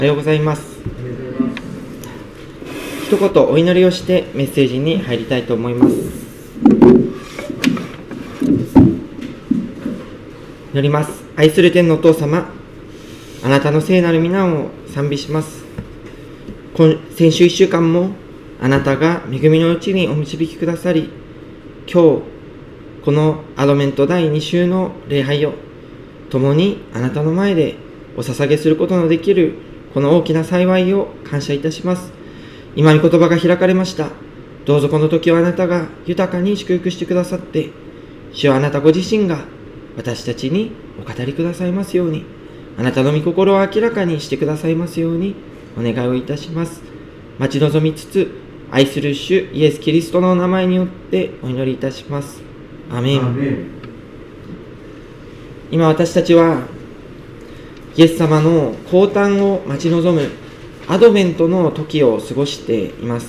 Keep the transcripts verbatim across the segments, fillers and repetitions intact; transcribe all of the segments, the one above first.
おはようございます。一言お祈りをしてメッセージに入りたいと思います。祈ります。愛する天のお父様、あなたの聖なる皆を賛美します。今先週いっしゅうかんもあなたが恵みのうちにお導きくださり、今日このアドベントだいに週の礼拝を共にあなたの前でお捧げすることのできるこの大きな幸いを感謝いたします。今御言葉が開かれました。どうぞこの時はあなたが豊かに祝福してくださって、主はあなたご自身が私たちにお語りくださいますように、あなたの御心を明らかにしてくださいますようにお願いをいたします。待ち望みつつ、愛する主イエス・キリストの名前によってお祈りいたします。アーメン。アーメン。今私たちはイエス様の降誕を待ち望むアドベントの時を過ごしています。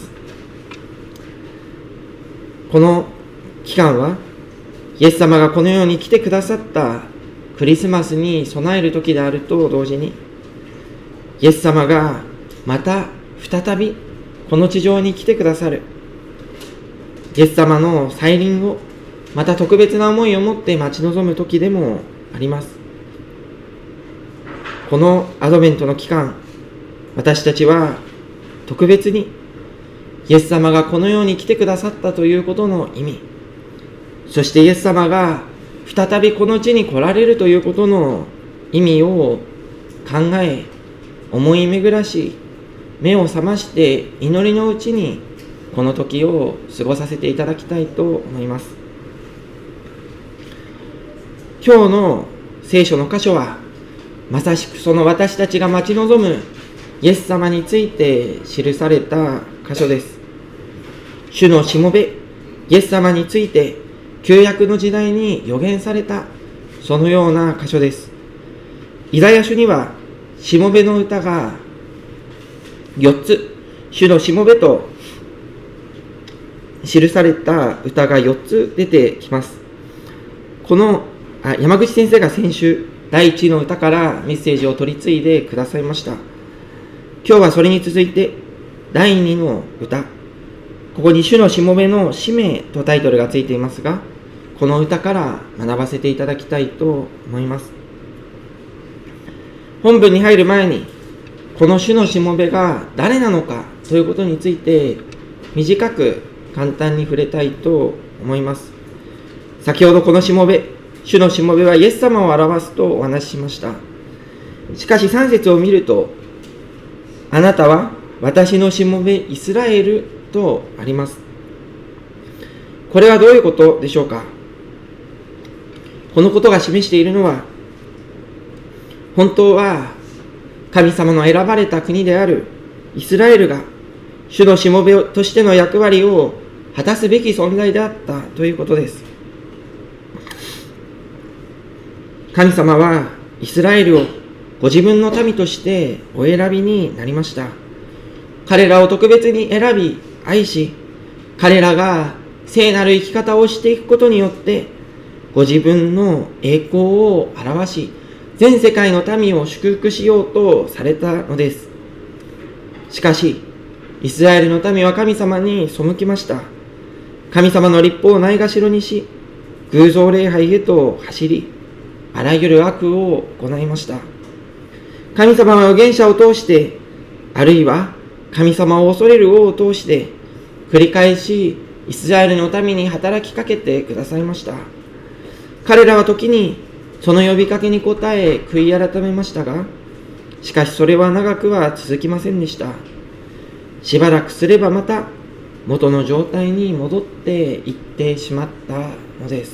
この期間はイエス様がこの世に来てくださったクリスマスに備える時であると同時に、イエス様がまた再びこの地上に来てくださる、イエス様の再臨をまた特別な思いを持って待ち望む時でもあります。このアドベントの期間、私たちは特別にイエス様がこの世に来てくださったということの意味、そしてイエス様が再びこの地に来られるということの意味を考え、思い巡らし、目を覚まして祈りのうちにこの時を過ごさせていただきたいと思います。今日の聖書の箇所はまさしくその私たちが待ち望むイエス様について記された箇所です。主のしもべイエス様について旧約の時代に予言されたそのような箇所です。イザヤ書にはしもべの歌がよっつ、主のしもべと記された歌がよっつ出てきます。このあ山口先生が先週だいいちの歌からメッセージを取り継いでくださいました。今日はそれに続いてだいにの歌、ここに主のしもべの使命とタイトルがついていますが、この歌から学ばせていただきたいと思います。本文に入る前に、この主のしもべが誰なのかということについて短く簡単に触れたいと思います。先ほどこのしもべ、主のしもべはイエス様を表すとお話ししました。しかしさん節を見ると、あなたは私のしもべイスラエルとあります。これはどういうことでしょうか。このことが示しているのは、本当は神様の選ばれた国であるイスラエルが主のしもべとしての役割を果たすべき存在であったということです。神様はイスラエルをご自分の民としてお選びになりました。彼らを特別に選び愛し、彼らが聖なる生き方をしていくことによってご自分の栄光を表し、全世界の民を祝福しようとされたのです。しかしイスラエルの民は神様に背きました。神様の律法をないがしろにし、偶像礼拝へと走り、あらゆる悪を行いました。神様は預言者を通して、あるいは神様を恐れる王を通して、繰り返しイスラエルの民に働きかけてくださいました。彼らは時にその呼びかけに応え悔い改めましたが、しかしそれは長くは続きませんでした。しばらくすればまた元の状態に戻っていってしまったのです。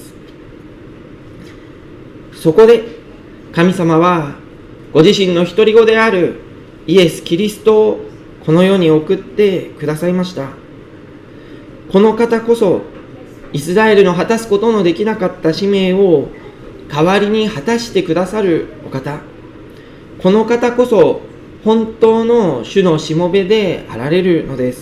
そこで神様はご自身の独り子であるイエス・キリストをこの世に送ってくださいました。この方こそイスラエルの果たすことのできなかった使命を代わりに果たしてくださるお方、この方こそ本当の主のしもべであられるのです。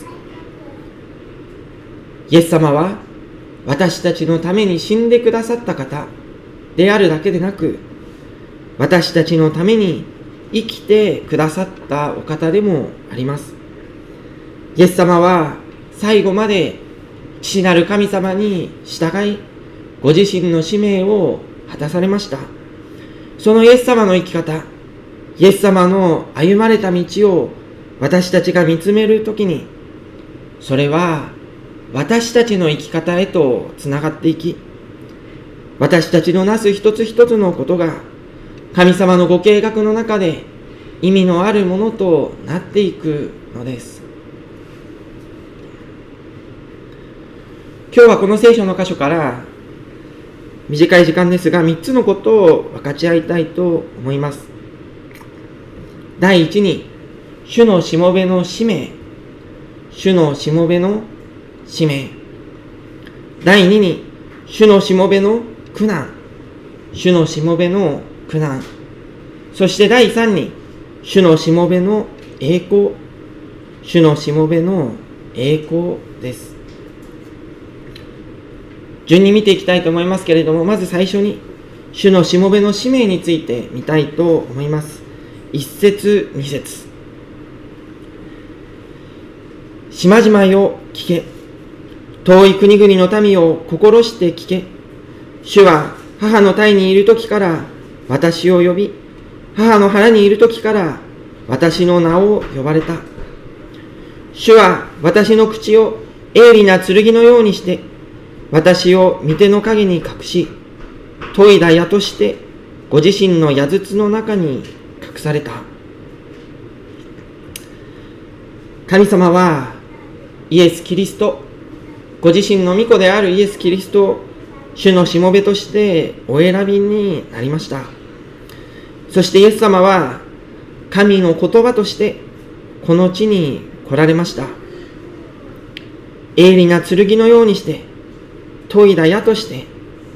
イエス様は私たちのために死んでくださった方であるだけでなく、私たちのために生きてくださったお方でもあります。イエス様は最後まで父なる神様に従い、ご自身の使命を果たされました。そのイエス様の生き方、イエス様の歩まれた道を私たちが見つめるときに、それは私たちの生き方へとつながっていき、私たちのなす一つ一つのことが神様のご計画の中で意味のあるものとなっていくのです。今日はこの聖書の箇所から短い時間ですがみっつのことを分かち合いたいと思います。第一に、主のしもべの使命。主のしもべの使命。第二に、主のしもべの苦難。主のしもべの苦難。そして第三に、主のしもべの栄光。主のしもべの栄光です。順に見ていきたいと思いますけれども、まず最初に、主のしもべの使命について見たいと思います。一節、二節。島々よ聞け。遠い国々の民を心して聞け。主は母の胎にいる時から私を呼び、母の腹にいる時から私の名を呼ばれた。主は私の口を鋭利な剣のようにして、私を御手の陰に隠し、研いだ矢としてご自身の矢筒の中に隠された。神様はイエス・キリスト、ご自身の御子であるイエス・キリストを主のしもべとしてお選びになりました。そしてイエス様は神の言葉としてこの地に来られました。鋭利な剣のようにして、研いだ矢として、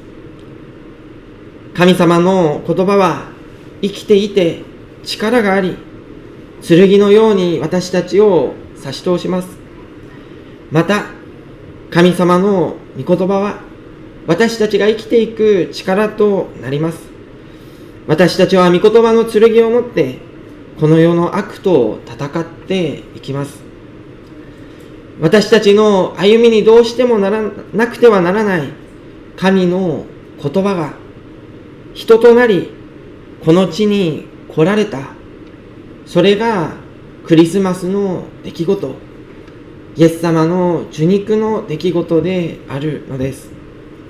神様の言葉は生きていて力があり、剣のように私たちを差し通します。また、神様の御言葉は私たちが生きていく力となります。私たちは御言葉の剣を持ってこの世の悪と戦っていきます。私たちの歩みにどうしてもならなくてはならない神の言葉が人となりこの地に来られた。それがクリスマスの出来事、イエス様の受肉の出来事であるのです。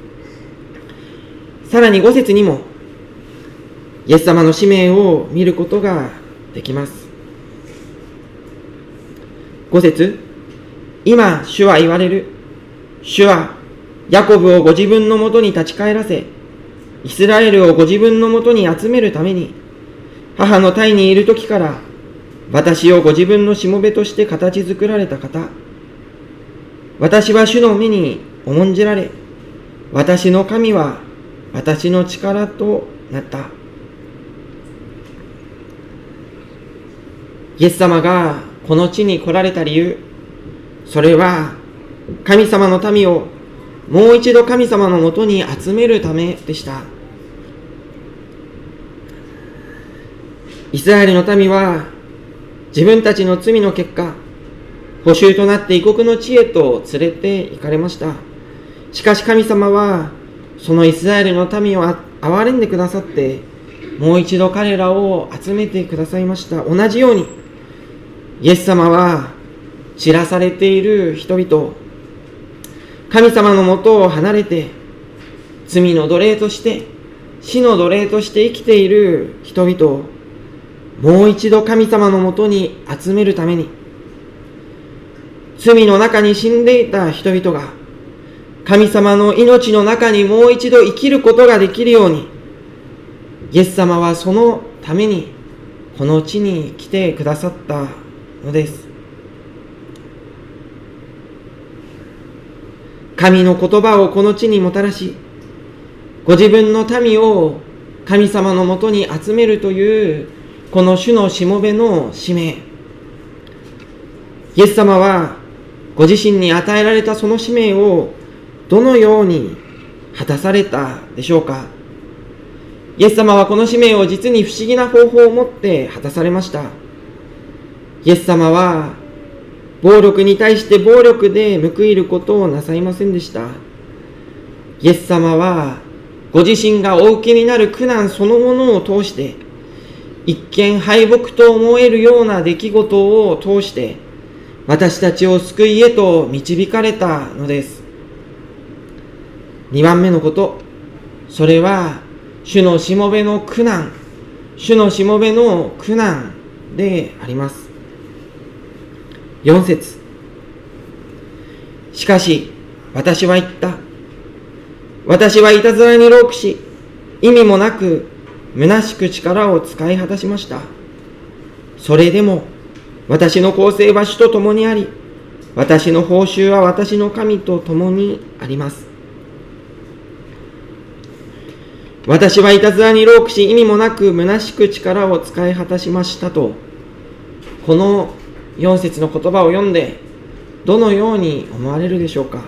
さらにご節にもイエス様の使命を見ることができます。ご節、今主は言われる。主はヤコブをご自分のもとに立ち返らせ、イスラエルをご自分のもとに集めるために、母の胎にいる時から私をご自分のしもべとして形作られた方。私は主の目に重んじられ、私の神は私の力となった。イエス様がこの地に来られた理由、それは神様の民をもう一度神様のもとに集めるためでした。イスラエルの民は自分たちの罪の結果、捕囚となって異国の地へと連れて行かれました。しかし神様はそのイスラエルの民を憐れんでくださって、もう一度彼らを集めてくださいました。同じようにイエス様は散らされている人々、神様のもとを離れて罪の奴隷として死の奴隷として生きている人々をもう一度神様のもとに集めるために、罪の中に死んでいた人々が神様の命の中にもう一度生きることができるように、イエス様はそのためにこの地に来てくださったのです。神の言葉をこの地にもたらし、ご自分の民を神様のもとに集めるというこの主のしもべの使命。イエス様はご自身に与えられたその使命をどのように果たされたでしょうか。 イエス様はこの使命を実に不思議な方法を持って果たされました。イエス様は暴力に対して暴力で報いることをなさいませんでした。イエス様はご自身がお受けになる苦難そのものを通して、一見敗北と思えるような出来事を通して私たちを救いへと導かれたのです。にばんめのこと、それは主のしもべの苦難、主のしもべの苦難であります。よん節。しかし私は言った。私はいたずらに労苦し、意味もなく虚しく力を使い果たしました。それでも私の公正は主と共にあり、私の報酬は私の神と共にあります。私はいたずらに労苦し、意味もなく虚しく力を使い果たしましたと、このよん節の言葉を読んでどのように思われるでしょうか。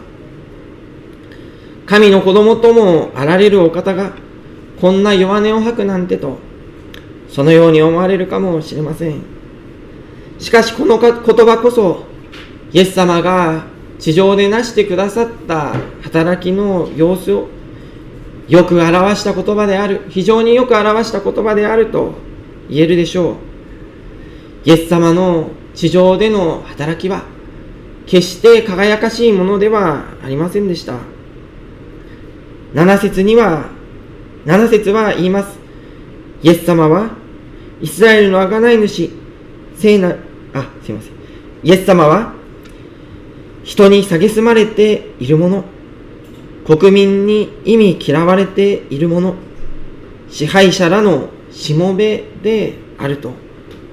神の子供ともあられるお方がこんな弱音を吐くなんてと、そのように思われるかもしれません。しかしこの言葉こそ、イエス様が地上でなしてくださった働きの様子をよく表した言葉である、非常によく表した言葉であると言えるでしょう。イエス様の地上での働きは決して輝かしいものではありませんでした。なな節には、なな節は言います。イエス様はイスラエルの贖い主、聖な、あ、すいません。イエス様は人に蔑まれているもの、国民に忌み嫌われているもの、支配者らのしもべであると。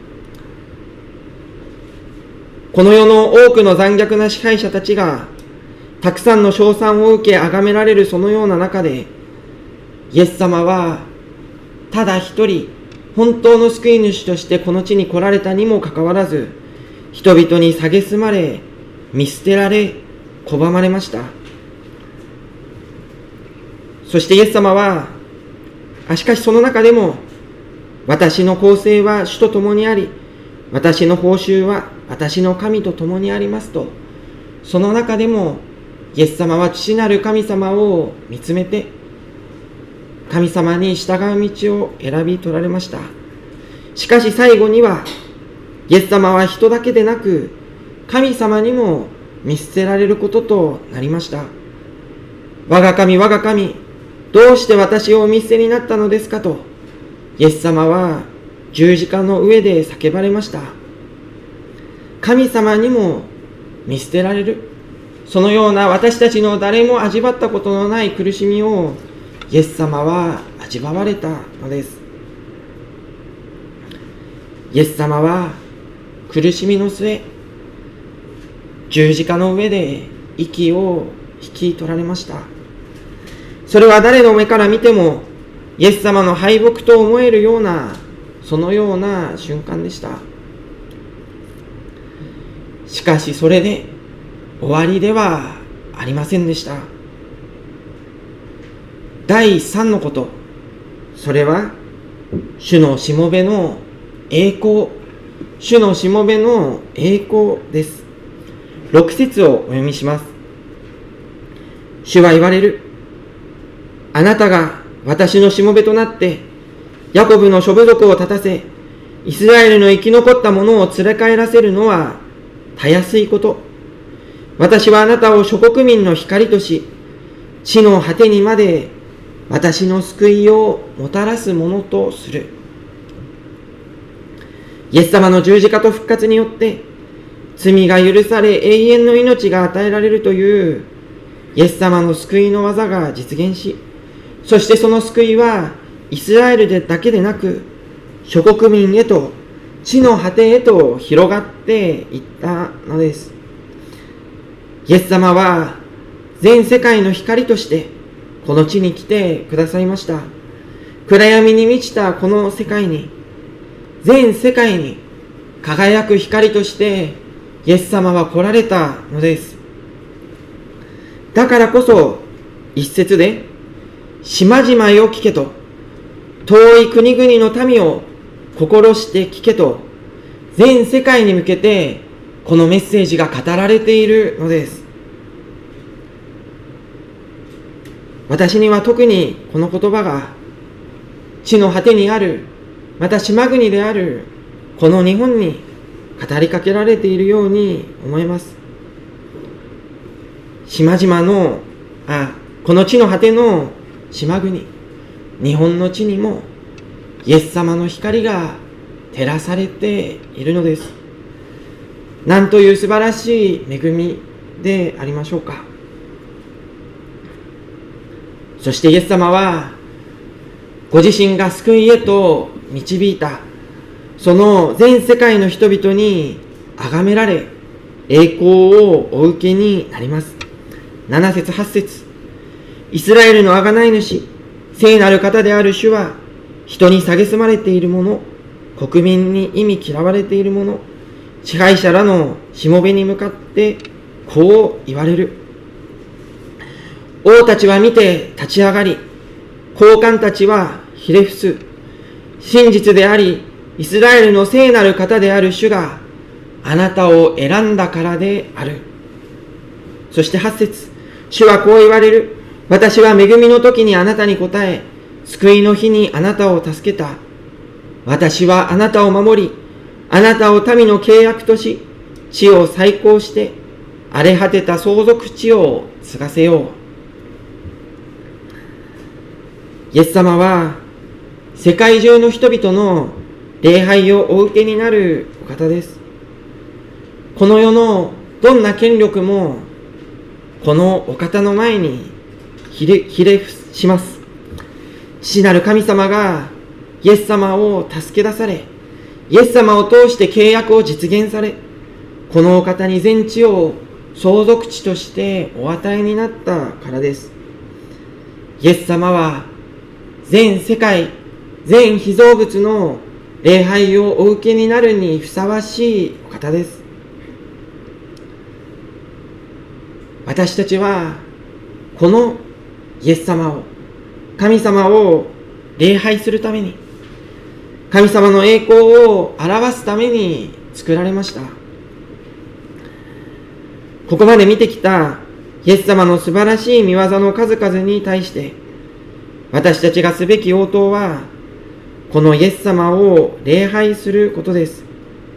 この世の多くの残虐な支配者たちがたくさんの称賛を受け崇められるそのような中で、イエス様はただ一人本当の救い主としてこの地に来られたにもかかわらず、人々に蔑まれ、見捨てられ、拒まれました。そしてイエス様は、あしかしその中でも、私の公正は主と共にあり、私の報酬は私の神と共にありますと、その中でもイエス様は父なる神様を見つめて、神様に従う道を選び取られました。しかし最後には、イエス様は人だけでなく、神様にも見捨てられることとなりました。我が神、我が神、どうして私をお見捨てになったのですかと、イエス様は十字架の上で叫ばれました。神様にも見捨てられる、そのような私たちの誰も味わったことのない苦しみをイエス様は味わわれたのです。イエス様は苦しみの末、十字架の上で息を引き取られました。それは誰の目から見てもイエス様の敗北と思えるような、そのような瞬間でした。しかしそれで終わりではありませんでした。第三のこと、それは主のしもべの栄光、主のしもべの栄光です。ろく節をお読みします。主は言われる。あなたが私のしもべとなって、ヤコブの諸部族を立たせ、イスラエルの生き残った者を連れ帰らせるのはたやすいこと。私はあなたを諸国民の光とし、地の果てにまで私の救いをもたらすものとする。イエス様の十字架と復活によって、罪が許され永遠の命が与えられるというイエス様の救いの技が実現し、そしてその救いはイスラエルでだけでなく、諸国民へと地の果てへと広がっていったのです。イエス様は全世界の光としてこの地に来てくださいました。暗闇に満ちたこの世界に、全世界に輝く光としてイエス様は来られたのです。だからこそ一節で、島々よ聞けと、 遠い国々の民を心して聞けと、全世界に向けてこのメッセージが語られているのです。私には特にこの言葉が地の果てにある、また島国であるこの日本に語りかけられているように思います。島々の、あ、この地の果ての島国、日本の地にもイエス様の光が照らされているのです。なんという素晴らしい恵みでありましょうか。そしてイエス様はご自身が救いへと導いたその全世界の人々に崇められ栄光をお受けになります。なな節はち節、イスラエルの贖い主、聖なる方である主は人に蔑まれている者、国民に忌み嫌われている者、支配者らのしもべに向かってこう言われる。王たちは見て立ち上がり、高官たちはひれ伏す。真実であり、イスラエルの聖なる方である主があなたを選んだからである。そしてはち節、主はこう言われる。私は恵みの時にあなたに答え、救いの日にあなたを助けた。私はあなたを守り、あなたを民の契約とし、地を再興して、荒れ果てた相続地を継がせよう。イエス様は、世界中の人々の礼拝をお受けになるお方です。この世のどんな権力も、このお方の前にひれ、ひれ伏します。父なる神様がイエス様を助け出され、イエス様を通して契約を実現され、このお方に全地を相続地としてお与えになったからです。イエス様は全世界、全被造物の礼拝をお受けになるにふさわしいお方です。私たちはこのイエス様を、神様を礼拝するために、神様の栄光を表すために作られました。ここまで見てきたイエス様の素晴らしい見業の数々に対して、私たちがすべき応答は、このイエス様を礼拝することです。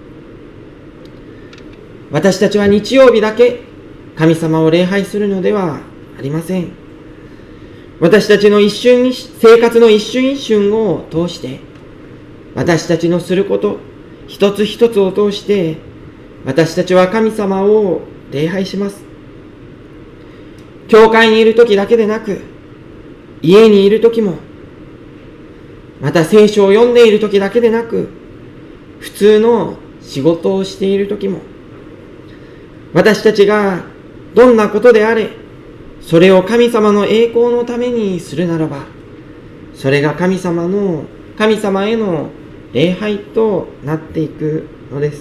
私たちは日曜日だけ神様を礼拝するのではありません。私たちの一瞬に、生活の一瞬一瞬を通して、私たちのすること、一つ一つを通して、私たちは神様を礼拝します。教会にいる時だけでなく、家にいる時も、また聖書を読んでいる時だけでなく、普通の仕事をしている時も、私たちがどんなことであれ、それを神様の栄光のためにするならば、それが神様の、神様への礼拝となっていくのです。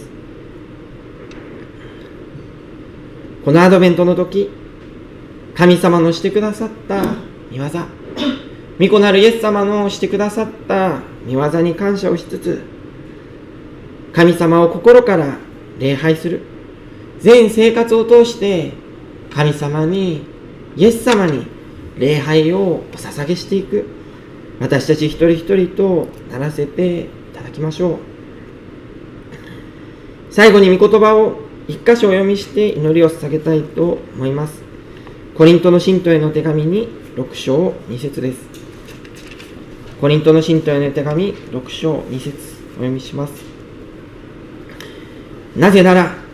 このアドベントの時、神様のしてくださった御業、御子なるイエス様のしてくださった御業に感謝をしつつ、神様を心から礼拝する。全生活を通して神様に、イエス様に礼拝をお捧げしていく、私たち一人一人とならせていただきましょう。最後に御言葉を一箇所お読みして祈りを捧げたいと思います。コリントの信徒への手紙にろく章に節です。コリントの信徒への手紙ろく章に節お読みします。なぜなら、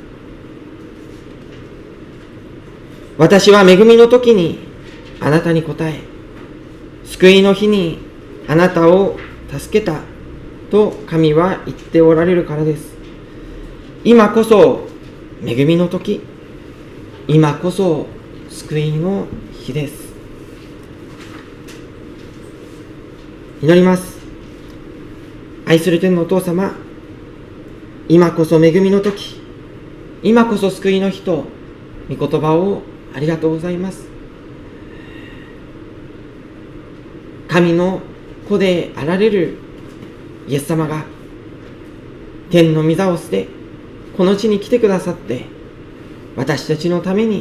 私は恵みの時にあなたに答え、救いの日にあなたを助けたと神は言っておられるからです。今こそ恵みの時、今こそ救いの日です。祈ります。愛する天のお父様、今こそ恵みの時、今こそ救いの日と御言葉をありがとうございます。神の子であられるイエス様が天の御座を捨てこの地に来てくださって、私たちのために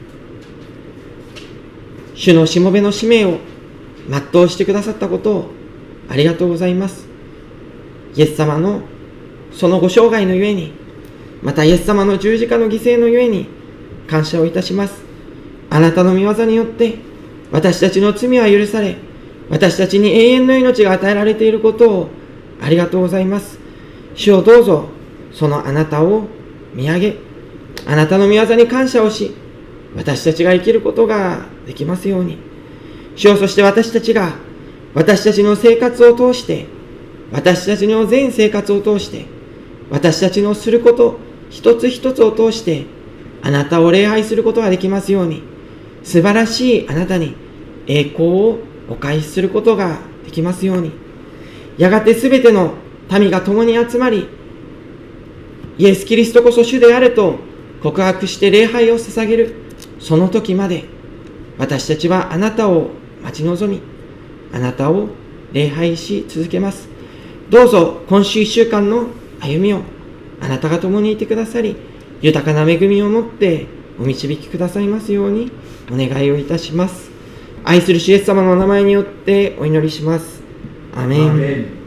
主のしもべの使命を全うしてくださったことをありがとうございます。イエス様のそのご生涯のゆえに、またイエス様の十字架の犠牲のゆえに感謝をいたします。あなたの御業によって私たちの罪は許され、私たちに永遠の命が与えられていることをありがとうございます。主をどうぞそのあなたを見上げ、あなたの御業に感謝をし、私たちが生きることができますように。主よ、そして私たちが私たちの生活を通して、私たちの全生活を通して、私たちのすること一つ一つを通してあなたを礼拝することができますように、素晴らしいあなたに栄光をお返しすることができますように。やがてすべての民が共に集まり、イエス・キリストこそ主であると告白して礼拝を捧げるその時まで、私たちはあなたを待ち望み、あなたを礼拝し続けます。どうぞ今週一週間の歩みをあなたが共にいてくださり、豊かな恵みを持ってお導きくださいますようにお願いをいたします。愛する主イエス様のお名前によってお祈りします。アメン。アメン。